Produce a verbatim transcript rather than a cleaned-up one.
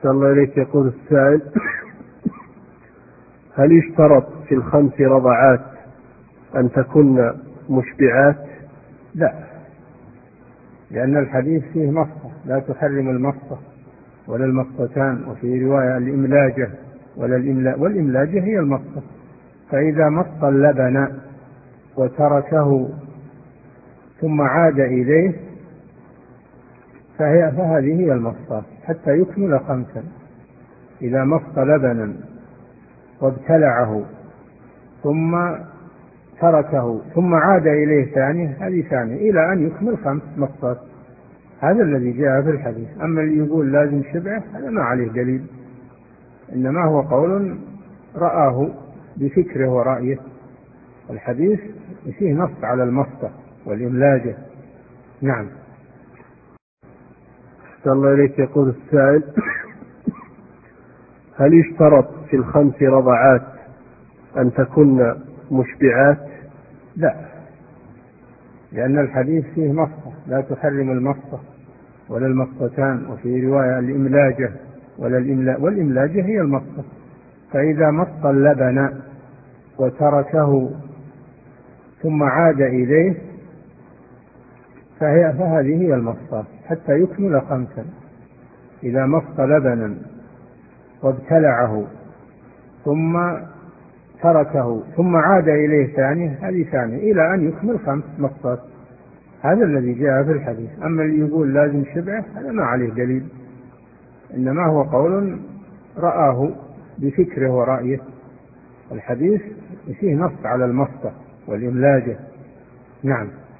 أحسن الله إليك. يقول السائل: هل يشترط في الخمس رضعات أن تكون مشبعات؟ لا، لأن الحديث فيه مصة لا تحرم المصة ولا المصتان، وفي رواية الإملاجة ولا الإملا والإملاجة هي المصة. فإذا مص اللبن وتركه ثم عاد إليه فهي فهذه هي المصة حتى يكمل خمسا. إذا مص لبنا وابتلعه ثم تركه ثم عاد إليه ثاني، هذه ثانية إلى أن يكمل خمس مصات. هذا الذي جاء في الحديث. أما اللي يقول لازم شبعه هذا ما عليه دليل، إنما هو قول رآه بفكره ورأيه. الحديث فيه نص على المصة والإملاجة. نعم. أحسن الله إليك. يقول السائل: هل يشترط في الخمس رضعات أن تكون مشبعات؟ لا، لأن الحديث فيه مصة لا تحرم المصة ولا المصتان، وفي رواية الإملاجة ولا الإملا والإملاجة هي المصة. فإذا مص اللبن وتركه ثم عاد إليه فهي فهذه هي المصة حتى يكمل خمسا. إذا مص لبنا وابتلعه ثم تركه ثم عاد إليه ثاني، هذه ثانية إلى أن يكمل خمس مصات. هذا الذي جاء في الحديث. أما اللي يقول لازم شبعه هذا ما عليه دليل، إنما هو قول رآه بفكره ورأيه. الحديث فيه نص على المصة والإملاجة. نعم.